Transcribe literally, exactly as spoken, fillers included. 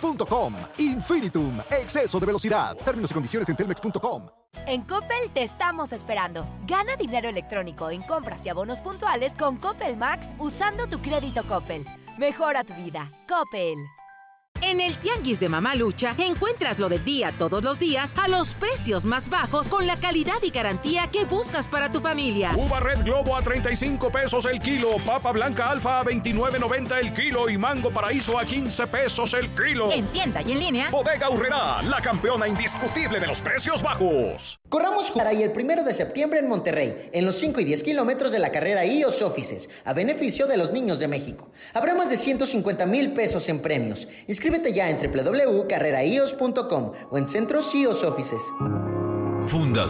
punto com. Infinitum, exceso de velocidad. Términos y condiciones en telmex punto com. En Coppel te estamos esperando. Gana dinero electrónico en compras y abonos puntuales con Coppel Max usando tu crédito Coppel. Mejora tu vida. Coppel. En el Tianguis de Mamalucha encuentras lo del día todos los días a los precios más bajos con la calidad y garantía que buscas para tu familia. Uva Red Globo a treinta y cinco pesos el kilo, papa blanca alfa a veintinueve noventa el kilo y mango paraíso a quince pesos el kilo. En tienda y en línea. Bodega Aurrerá, la campeona indiscutible de los precios bajos. Corramos juntos y el primero de septiembre en Monterrey, en los cinco y diez kilómetros de la carrera I O S Offices, a beneficio de los niños de México. Habrá más de ciento cincuenta mil pesos en premios. Inscríbete ya en doble u doble u doble u punto carrera i o s punto com o en centros I O S Offices. Fundación